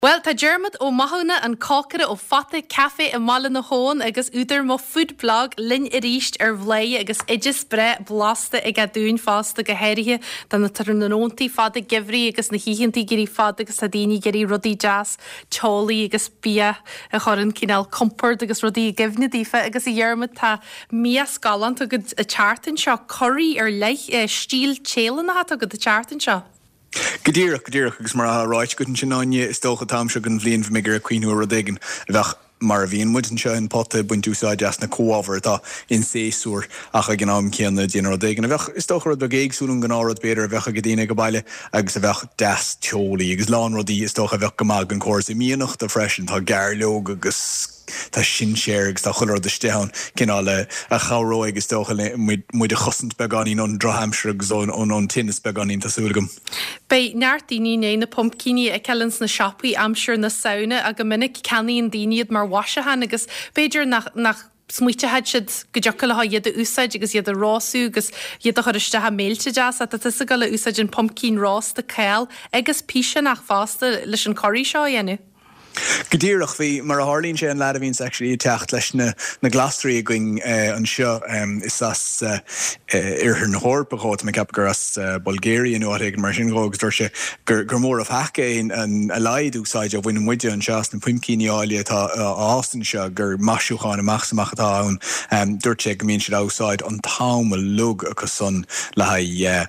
Well, tá Dermot ó maithúna an cócara ó fata cafe i mala na hón agus úidir mo food blog linn I ríist bhléie agus idir spre blasta ag a dún fásta go héirithe dan na tarnóntaí fada gibhrí agus na híchantí gurí fada agus a daoine gurí rudí jazz teolaí agus bia a chorann cinál comport agus rudí gibhna dífa agus I Dermot tá mías galant agus a chartan seo choirí leith stíl chélan na hat agus a chartan seo. Gadíireach agus mar a ráit go sin áine is tócha tam se gan bblion fa migur a cuiinú a daigen bheith mar a bhíon muid an seo in potta buint úsáid deas na cóábhar tá in séasúr ach a gnáim céanna déanaar a daigen a bheith is tócha a géagsúm gan árad beidir a bheith a go dtíine go baile agus a bheith deas teolaí agus lán rodí is tócha bheith go mag an córas I míanacht a freisin tá gearlóg agus tá sin séirgus tá chuir de steán cinál a charóig agus tócha muid a chosint beganí an Drohamshire agus ón tinnis beganí tásúlagam. Bei neart daoine na pumpcíní a cellans na sioppaí amsúr na saona a go minic ceanaíon daoinead mar waisithe agus beidir nach smuoite had siad go deocail ha iad a úsáid agus iad a rású agus iad a chuiriste méilte deas a tusa go le úsáid an pumpcín rás de ceall agus píse nach fásta leis an choirí seo dhéanú. Gadíireach bhí mar a hálíonn sé an lead a bhíns actually techt leis na glasraí going an seo is as ar na hórpa chót me cap gur as Bulgaria nó ag mar sin gógus dúir sé gur mór a hacha an a leid úsáid a bhain muide an seas na puimcíneáile tá ástan seo gur masúcháin amachsamachatá ann dúirt sé go míonn siad úsáid an táma lug agus son le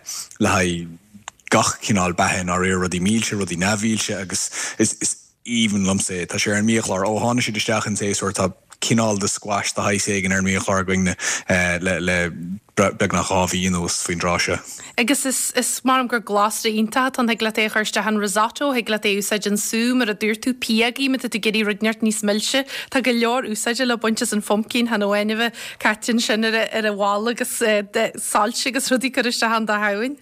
gach cinál behan ar rudí mílse rudí nahílse agus is even lumsa tá sé an míochlar ó hána siad isteach an séúir tá cinál de squash de haisé an ar míochlar goine le beg nach cháhíos faoin ráise. Agus is marm gur glásra ínta an heag le é chuirste an risotto heag le é úsáid an sú mar a dúir tú piagaí me tú géirí rudneart níos milse tá go leor úsáide le buntes an fomcín han óhaineh catin sin ar a bháil agus sáilte agus rudí chuiriste an de hain.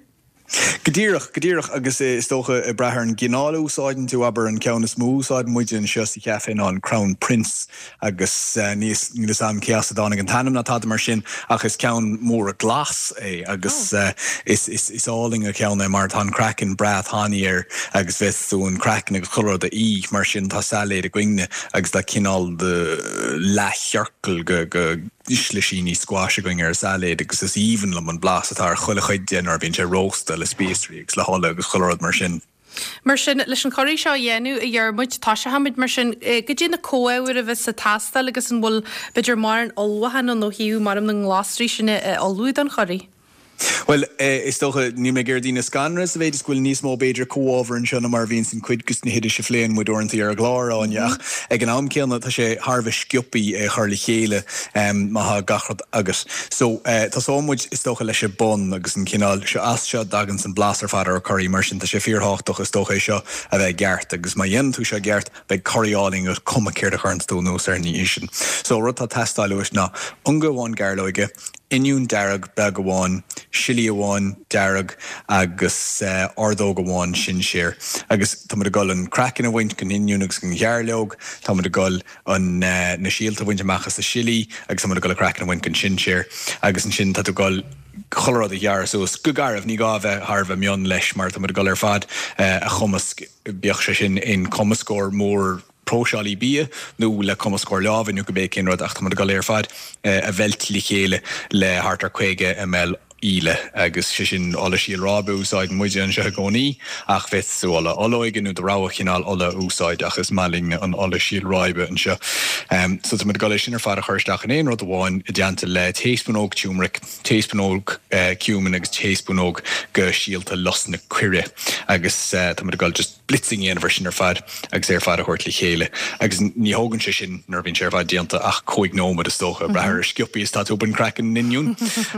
Gadíireach agus is tócha I brethir an gginála úsáidin tú aber an ceanna smú úsáid muide an seoí ceafin an Crown Prince agus níos am ceasa dána an tanam na tá mar sin ach is ceann mór a glas agus is áling a ceanna mar tá crackin brath háíar agus bheitú an crackin agus churad a mar sin tá saléad a gcuine agus le cinál de leithhearcail go isleisíní squash going ar saléad agus is even le an blas atá chuile déanaar bhíonn sé rósta le spéistrí agus le hála agus choiread mar sin. Mar sin leis an choirí seo dhéanú a dhearmuid tá se hamid mar sin go dtí na cóáhar a bheith sa tastal agus an bhfuil beidir mar an olhahan nó hiú mar an glásrí sinna olúid an choirí. Well, is tócha ní me gur dína scanras a bhéidir scoil níos mó beidir cóábhar an seo mar bhíonn sin cuidgus na hiidir se phléin mu orintí ar a glár áineach ag an amcéanna tá sé Harbh sciupaí chuir le chéile maitha gachrad agus. So tá ómuid is tócha leis sé bon agus an cinál se as seo dagan san blasar fadar a choirí mar sin tá sé fíorthach is tócha seo a bheith geart agus má dhéann tú se geart beidh choiríáling ar cuma céir a chuintú nó ar ní sin. So rud tá testáilúis ná ungahháin gearlóige inún dearag beg amháin, silí amháin dearag agus ardóg amháin sin sér. Agus tá muid goil an crackin a bhaint gan inún agus gan ghearlóg, tá muid goil an na síalta bhaint amachchas a silí, agus tá muid goil a crackin a bhaint gan sin sér. Agus an sin tá tú goil choiread a dhear so go garibh ní gá bheith Harbh mion leis mar tá muid goil ar fad a chumas beag sé sin in cumascór mór próseálaí bia nó le cumascór leabhain nó go bé cinrad ach tá muid goil ar fad a bheilt lí chéile le hartar chuige ml íle agus sin alla síl rábe úsáid muide an se gcónaí ach bheith súla olóigen nó de ráha chinál alla úsáid ach is maling an alla síl ráibe an seo. So tá muid goil sin ar fad a chuirteach an éon rud amháin i dteanta le tééispanóg tiúmric, tééispanóg ciúman agus tééispanóg go síalta losna cuire agus tá muid goil just blitzing íon versin ar fad agus ar fad a chuirt le chéile agus ní hógann sé sin nar bhíonn sé ar fad dianta ach chuig nómad is tócha brethir sciupaí is tá open crackin ninún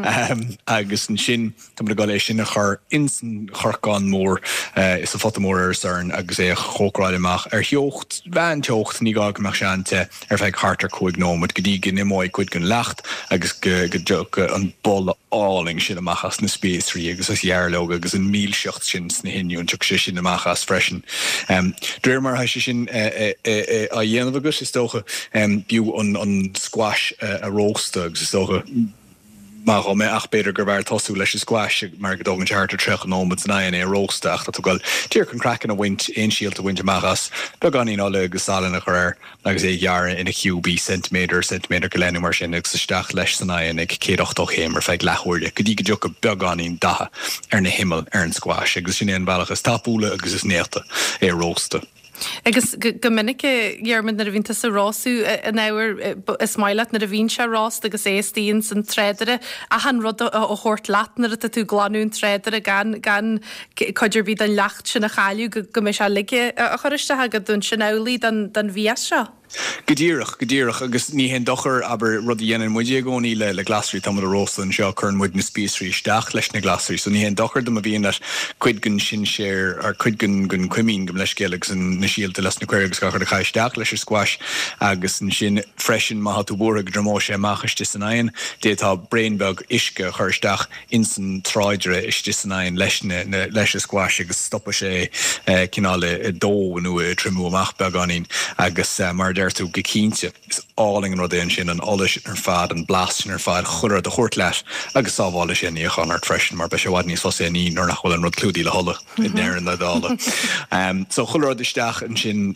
agus an sin tá muid goil sin a chur insan chorcán mór is a fotamór ar sarn agus é chócráil amach ar heocht bhean teocht ní gá goach seanta ar bheith hartar chuig nómad go dtí gin imáid chuid gan lecht agus go an bol áling sin amachchas na spéisrí agus is dhearlóg agus an mílseocht sin sna hinún tuach sé sin amachchas freisin. Dúir mar ha sé sin a dhéanamh agus is tócha bíú an squash a rósta agus is tócha Má mé ach beidir gur bhar tosú leis squash mar go dógan teartar trech nó na é rósteach dat goil tír chun crackan a wint einshield a winte machchas be ganí ála agus salna chuir agus é gear ina QB centimeter go lenne mar sin ag sasteach leis san ag céadachtoch héim ar feig lethúirde go dtí go jo go beganín datha ar na himmel ar an squash agus sin éon bailachas tapúla agus is néta é rósta. Agus go minic dhearmid na a bhínta sa rású an áhar is maiile na a bhín se rás agus étíon san trédere a han rud ó chót látnar a tú glanún trédere gan chuidir bíd an lecht sin na chaú go mé se lige a chuiriste go dún sin álí dan bhí seo. Gedíireach agus ní hen dochar aber rudí dhéanaan muide gcóí le glasrí tam a rósa an seo chun muid na spísrí isteach leis na glasrí, so ní hen dochar do a bhíon leis cuidgan sin séir ar cuidgan gon cuimín go leis céalagus an na síalta leis na cuir agus gachar a chaisteach leis squash agus an sin freisin má tú búra dromó sé machiste san aon, détá brainbug isce chuirsteach in san tráidre iste san aon leis squash agus stoppa sé cinála dó nu trimú amach beganín agus mar tú go cínte is áling an rodéon sin an olis ar fad an blastin ar fad chur a chót leis agus sábhála sin í chan art freisin mar be se bhhaid níos fosé ní nar nachhfuil an rud clúdí le holla in éan le dála. So chulrad isteach an sin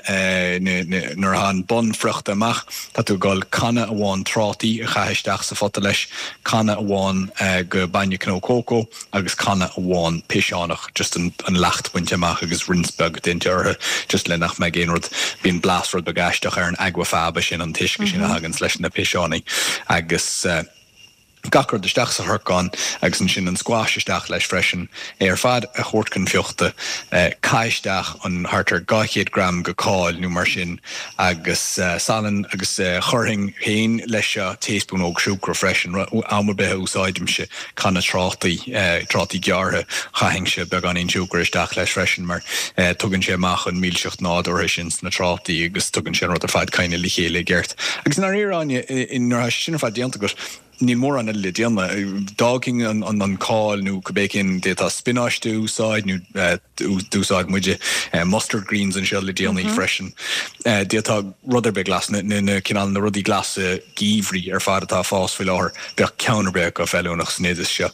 nar an bon frucht amach dat tú gáil canna amháin trátaí a chaisteach sa fota leis canna amháin go baine nó cócó agus canna amháin peisiánach just an lecht buinte amach agus rinsbeg dinte orthe just le nach me géanrad bíon blasrad bagaisteach ar an agua faba sin an tiisce sin a hagan leis na peisiánaí agus gachar de steach sa thurcán agus an sin an squash isteach leis freisin ar fad a chóircin fiochta caiisteach an hartar 200 gram go cáil nó mar sin agus salan agus chorring héin leis tééisbún óg siúcra freisin ámar bethe úsáidimse chuna trátaí geartha chaing se beag an siúcra isteach leis freisin mar tugann sé amach an 1700 orthe sin na trátaí agus tugann sé rud ar fad caiine li chéile gceart. Agus nar íráine in sinna fad déanta gur ní mór an le déanana dáking an cáil nó cobécin détá spináiste úsáid nó úsáid muide mustard greens an se le déanaí freisin. Détá rudidir be glas na cinál na rudí glas gíomhrí ar fad atá fásfuil áthir beag ceanarbe go fellúnach snéidir seo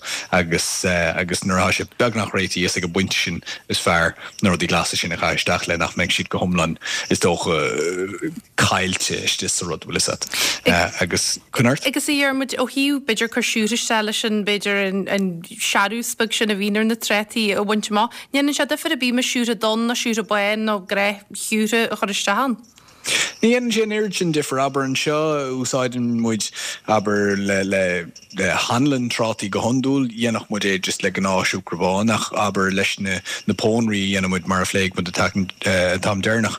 agus nuair se beag nach réití is go buinte sin is fearr na rudí glasa sin a chaisteach le nach meid siad go thomlan is dóch caiilte is sa rud bhfuil agus chunart. Agus í dhearmid ó hiú beidir chusúra stelle sin beidir an searúspag sin a bhíar na trétaí a bhaint má. Níanaan se defar a bí me siúra don na siúra bain nó gré hiúra a chuiristeán. Níon sin sin differ aber an seo úsáidin muid aber le hanlan trátaí go honúil dhéanach muid é just le gnáisiúcrabánach aber leis na pónraí dhéanam muid mar a phléig mu a tam déirnach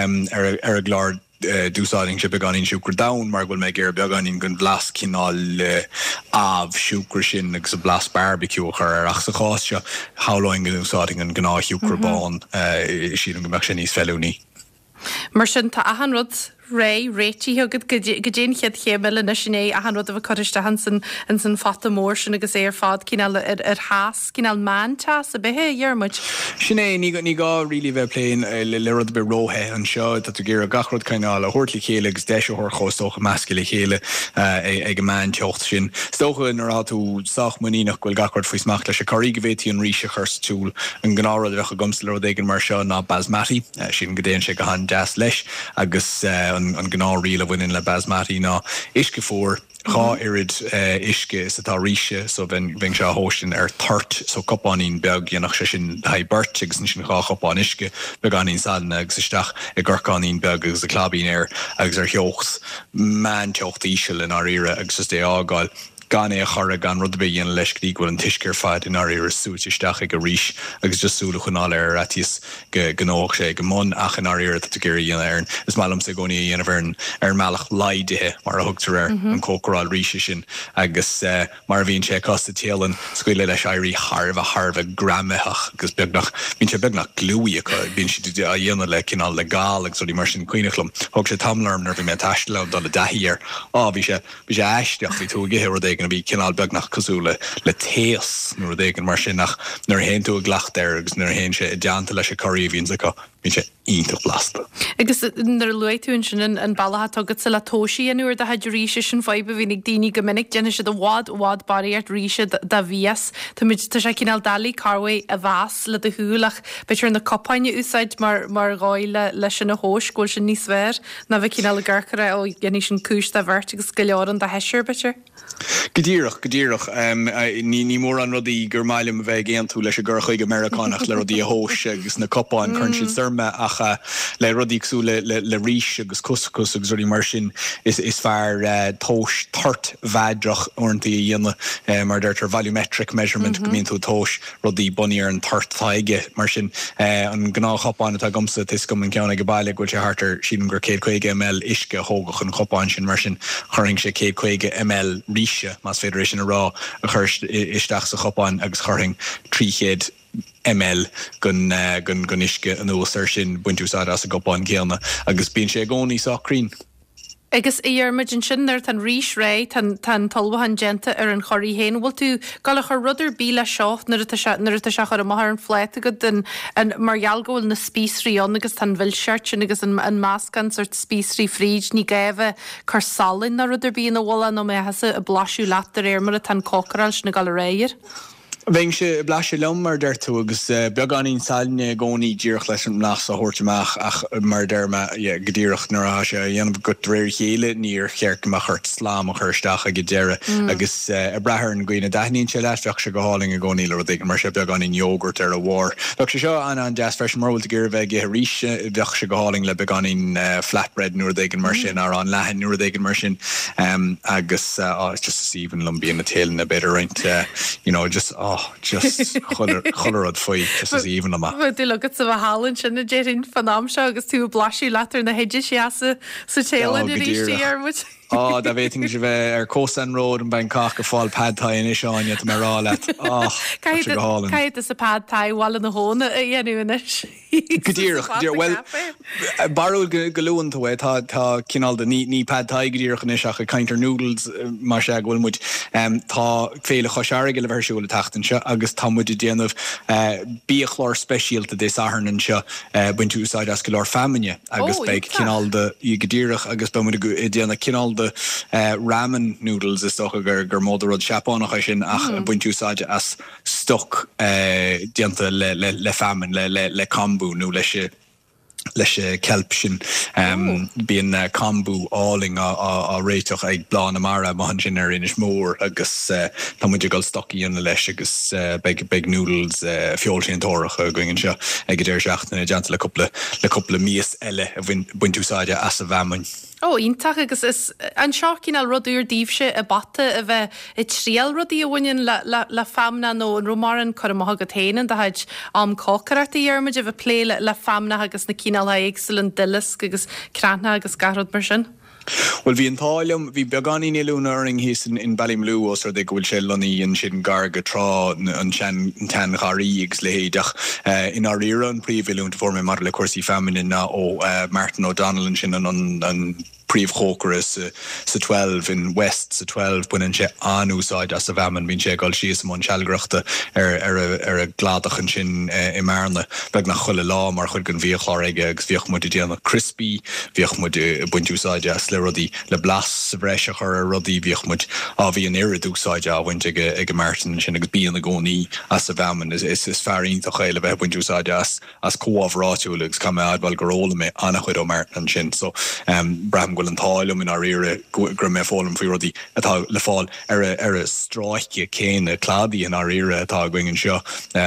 ar a glár dúsáing se beganín siúcr da mar bhfuil me gur beganín gon blas cinál siúcr sin agus a blas barbecue ar ach sa cháiste háláin go úsáing an gnáisiúcrabán siad an gomeach sin níos fellúní. Mar sin tá ahan rud réití thugad go dén chead chéile na sinné a rud a bh choiste an san fata mór sin agus é ar fád cinál ar háas cinál mátá a bethe dhearmuid. Sinné ní gá rilí bheith pléin le rud be róthe an seo dat tú géar a gachrod caiináil a thuirtla chéile agus deis thir chóstócha meascaile chéile ag go man teocht sin. Stocha narrá tú sách muíach bhfuil gachrod faoi smach leis a choí go bhétíí an ríise chus túúl an gnára a gomsla ag an mar seo ná basmati sin go déon sé go han deas leis agus an gná riile bhfuin le basmatí ná isce fór chá irid isce is atá ríise so bhín se hóistin ar tart so copáín beag dhéanach se sin haibert agus sin chá chopáin isce beganín salna agus isteach i gcurcáín beag agus a clabín air agus ar theochs man teocht ísisiil in áíire agus is dé ágáil. Gan é chora gan rud be dhéana leis díhfuil an tuisceir fad in áir súteteach ag go ríis agus justsúla chunáil ar atíos gnóach sé go món ach an áir a tu géir dhéana airn. Is málam sa gcóí dhéanamh ar meach laidithe mar a thugtar ar an cócoráil ríise sin agus mar bhíonn sé costa téalan scuile leis airí Harbh grameach agus beagnach bíonn sé beagnach glúí bíonn si a dhéana le cinál le gáil agus dí mar sin cuioinechlumm. Thug sé tamlarm nar bhí me taiiste le do le dahiíar bhí sé eisteach bhí tú ggéir gonna be cinál beagnach cosúla le téas nuair d éigen mar sin nach nar héon tú a ghlacht ar agus nar héon sé deanta leis a choíomh hín bhíonn sé ionach blasta. Agus nar luún sin an bailthe tugad sa le tóisií anúir de had ríise sin fáibe bhínig daoine gomininic déine se do bhád baríart ríise da bhías Tá sé cinál dalí carfu a bhás le do thuúlach beir na coppaine úsáid mar gáile leis sin na hóscóil sin níos svér na bheith cinál le ggurchare ó dhéanaine sin cúis a bhirt agus go leoran de heisiir beir. Godíireach ní mór an rudí gur mailim a bheith géan tú leis a ggurchaig Americanach le rudí a hós agus na copáin chun sin surma acha le rudíagsú le rís agus cuscus agus ruí mar sin is fear tóis tart bhaidrach orintí dhéanana mar d'irtar volumetric measurement go míonn tú tóis rudí buníar an tart taige mar sin an gná chopáin atá gomsa tis gom an ceanna go bailile goil sé hartar sin gur 150 ml isce hógach an chopáin sin mar sin churing sé 150 ml ríise más féidir sin a rá a chuir isteach sa chopáin agus churing 300 ml gun isce an úsar sin buintúsáid as a gopáin céanna agus bíonn sé gcónaí sacrín. Agus dhearmid an sinnar tan rís ré tan talbahan genta ar an choirí héin bhfuil tú galach ar rudidir bí le seocht nar a se chu mar an fleite go den an marghealgóil na spísríón agus tan bhilseart sin agus an máscan sort spísrí fríd ní gaibh chu salin na rudidir bí na bhla nó mé heasa a blasú letar ar mar a tan cocaráil sin na gal réir. Bhíonn sé blaise lomar deirtú agus beag anín sailne gcónaí díoch leis an mlas a thuirteach ach mar derma godíireach nar sé dhéanamh go réir chéile níor chearc mar chuirt slám a chuirteach a go deire agus a brethir an gcuoine daithníonn sé leisfeach se go háling a gcónaí le d mar sé beag anín yogurt ar a bhór. Beag sé seo an deas freis marhfuil gur bheith ge ríise bheach se go háling le beag anín flatbread nuair d mar sin ar an lehan nuair d mar sin agus just even lumbíon na téile na beidir roint just cholerad faoi just as even am. Dú legad sa bh hálann sin na déirinn fanám seo agus tú blasú letar na heidir seasa sa téile na ríiste ar mu. Da bhéting sé bheith ar Cosan Road an Bangkok a fáil padthai in isáine mar rá le. Caiid is a padthai bhil na hóna a dhéanúis. Godíireach, well, barúil goúan tú tá cinál de ní padthai godíireach in iseach a caiintear noodles mar sé bhfuil muid tá féle choseige le bhirsúil a tatan se agus tá muid déanamh bíochlár speisialta dé saharnan se buint úsáid as go leir feminine agus beag cinál de godíireach agus be muid déanana cinál de ramen noodles is toch gur módarrod seapánach sin ach buintúsáide as stoc dianta le famin le combu nó leis kelp sin bíon combu áling a réitoch ag blán amara mahan sin ar inis mór agus tá muidir gal stoíonna leis agus beg noodles fiol sin tórach a goingin seo ag déir seachna deanta le coppla míos eile a buintúsáide as a bhamin. Ítach agus is an seo cíál rodúr díobse a bata a bheith i tríal rodí a bhain le famna nó an romáran chu amth go téanaan de haid am cócarart a dhearmid a bheith plé le famna agus na cíál éagsel an dilas agus crana agus garrod mar sin. Well, hí an táilm, hí beganí nílúna earning hís in Ballymlú os ar de gohfuil sé loní an sin garga trá an tan charíigs le héideach in ar ira an príomhún form mar le cuasaí feminine ó Martin O'Donnell sin an príomhchócar sa 12 in West sa 12 buineann sé anúsáid as sa bheman bhíonn sé gáil sios am an sealgrachta ar a gládachan sin i marna beag nach chuile lá mar chud gon bhíochlár aige agus bhíoch muid déanana crispy bhíoch muid buintúsáide as le rudí le blas sa bhreise chu a rudí bhíoch muid a bhí an iridúsáide a bhaint ag Martin sin agus bíon na gcónaí as sa bheman is fearíonnta chéile bheith buintúsáide as comhábhráitiúil agus cum adbal goróla mé anna chuid ó Martin sin so braham gwil an táilm in ar ire gur mé fálam fí rodí atá le fáil ar a stráice céin a cládí in ar ire atá going seo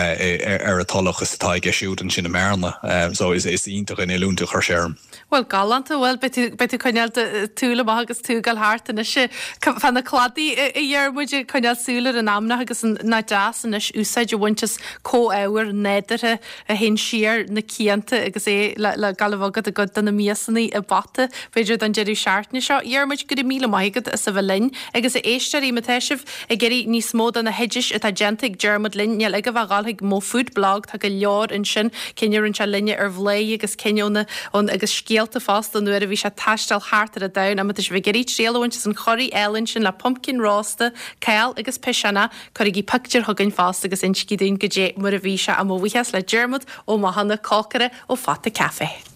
ar a talachas atá geisiút an sin na Marna so is ítach in éúnta chu sérm. Well galanta bhfuil betu coineal túla agus tú gal háart is se fan na cladí i dhearmuide coineal súla an amna agus na jazz an is úsáid bhaintas cóáhar néidirthe a hen siar na cianta agus é le galhagad a god na míasannaí a bata féidir an jeú seaartna seo dhearmid go míle maigad a sa bhlinn agus a éisteí matéisih a geirí níos mód an na heidir a gentig Germad linn neal ag bhgáilthaigh mó foodblog tá go leor in sin cinneann se linne ar bhlé agus cinneonna ón agus scéalta fásta an nuair a bhí se taistal háart a dain a is bh geirí tréalhaint san choirí eilinn sin le pumpkin rásta, ceil agus pisana chuir í picture thugann fásta agus inscí dún go dé mar a bhí se a mó bhuias le Germad ó mahanana cócara ó Fata Cafe.